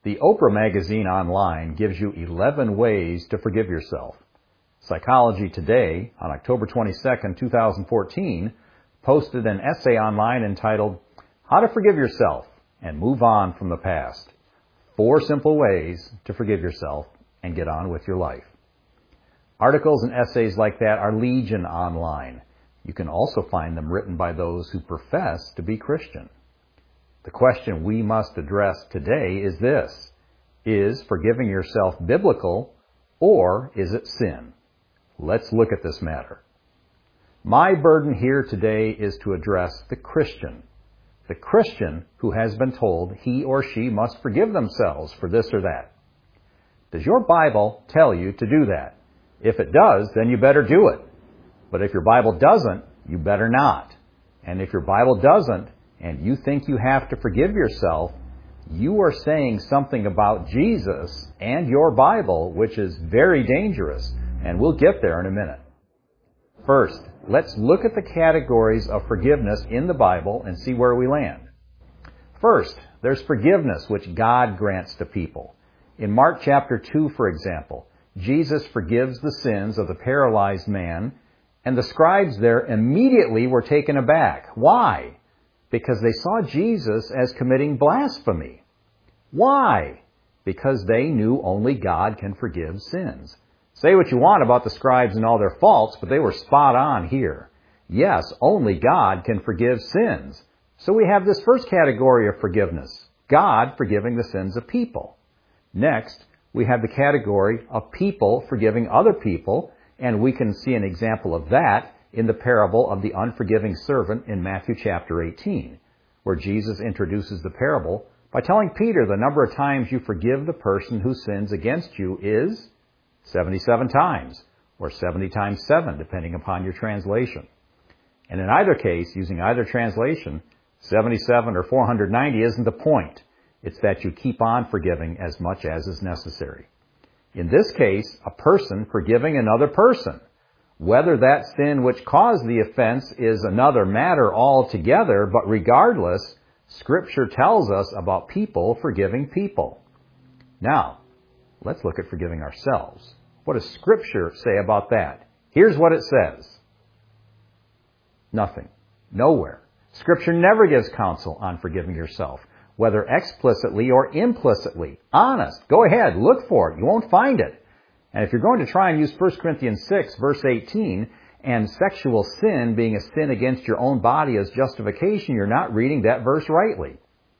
The Oprah magazine online gives you 11 ways to forgive yourself. Psychology Today, on October 22, 2014, posted an essay online entitled, How to Forgive Yourself and Move On from the Past. 4 simple ways to forgive yourself and get on with your life. Articles and essays like that are legion online. You can also find them written by those who profess to be Christian. The question we must address today is this: is forgiving yourself biblical, or is it sin? Let's look at this matter. My burden here today is to address the Christian who has been told he or she must forgive themselves for this or that. Does your Bible tell you to do that? If it does, then you better do it. But if your Bible doesn't, you better not. And if your Bible doesn't, and you think you have to forgive yourself, you are saying something about Jesus and your Bible which is very dangerous, and we'll get there in a minute. First, let's look at the categories of forgiveness in the Bible and see where we land. First, there's forgiveness which God grants to people. In Mark chapter 2, for example, Jesus forgives the sins of the paralyzed man, and the scribes there immediately were taken aback. Why? Because they saw Jesus as committing blasphemy. Why? Because they knew only God can forgive sins. Say what you want about the scribes and all their faults, but they were spot on here. Yes, only God can forgive sins. So we have this first category of forgiveness, God forgiving the sins of people. Next, we have the category of people forgiving other people, and we can see an example of that in the parable of the unforgiving servant in Matthew chapter 18, where Jesus introduces the parable by telling Peter the number of times you forgive the person who sins against you is 77 times, or 70 times 7, depending upon your translation. And in either case, using either translation, 77 or 490 isn't the point. It's that you keep on forgiving as much as is necessary. In this case, a person forgiving another person. Whether that sin which caused the offense is another matter altogether, but regardless, Scripture tells us about people forgiving people. Now, let's look at forgiving ourselves. What does Scripture say about that? Here's what it says. Nothing. Nowhere. Scripture never gives counsel on forgiving yourself, whether explicitly or implicitly. Honest. Go ahead. Look for it. You won't find it. And if you're going to try and use 1 Corinthians 6, verse 18, and sexual sin being a sin against your own body as justification, you're not reading that verse rightly.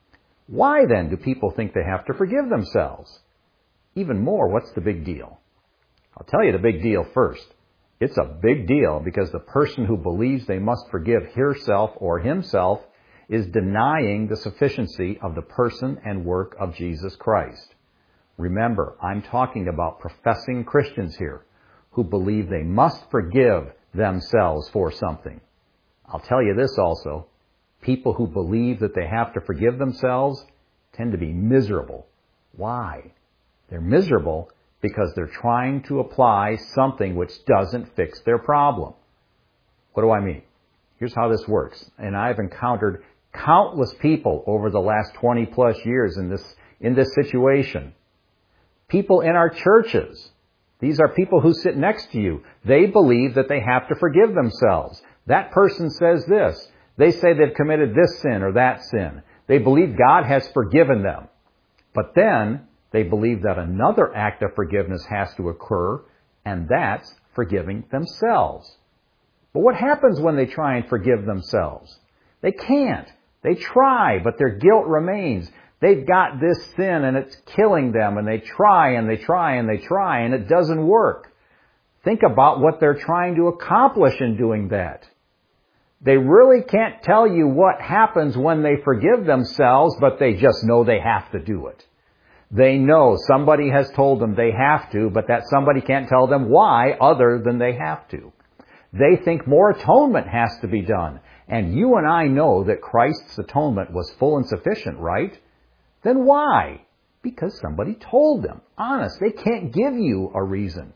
Why then do people think they have to forgive themselves? Even more, what's the big deal? I'll tell you the big deal first. It's a big deal because the person who believes they must forgive herself or himself is denying the sufficiency of the person and work of Jesus Christ. Remember, I'm talking about professing Christians here who believe they must forgive themselves for something. I'll tell you this also. People who believe that they have to forgive themselves tend to be miserable. Why? They're miserable because they're trying to apply something which doesn't fix their problem. What do I mean? Here's how this works. And I've encountered countless people over the last 20 plus years in this situation. People in our churches. These are people who sit next to you. They believe that they have to forgive themselves. That person says this. They say they've committed this sin or that sin. They believe God has forgiven them. But then they believe that another act of forgiveness has to occur, and that's forgiving themselves. But what happens when they try and forgive themselves? They can't. They try, but their guilt remains. They've got this sin and it's killing them, and they try and they try and they try, and it doesn't work. Think about what they're trying to accomplish in doing that. They really can't tell you what happens when they forgive themselves, but they just know they have to do it. They know somebody has told them they have to, but that somebody can't tell them why other than they have to. They think more atonement has to be done. And you and I know that Christ's atonement was full and sufficient, right? Then why? Because somebody told them. Honest, they can't give you a reason.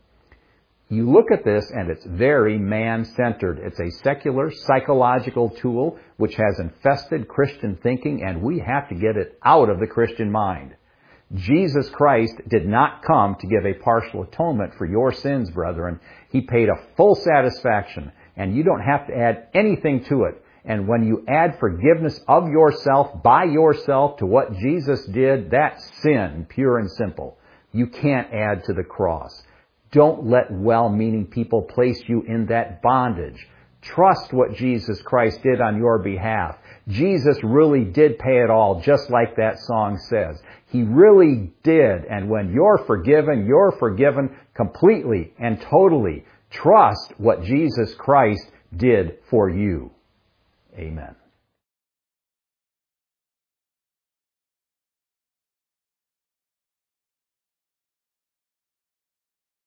You look at this and it's very man-centered. It's a secular psychological tool which has infested Christian thinking, and we have to get it out of the Christian mind. Jesus Christ did not come to give a partial atonement for your sins, brethren. He paid a full satisfaction, and you don't have to add anything to it. And when you add forgiveness of yourself by yourself to what Jesus did, that's sin, pure and simple. You can't add to the cross. Don't let well-meaning people place you in that bondage. Trust what Jesus Christ did on your behalf. Jesus really did pay it all, just like that song says. He really did. And when you're forgiven completely and totally. Trust what Jesus Christ did for you. Amen.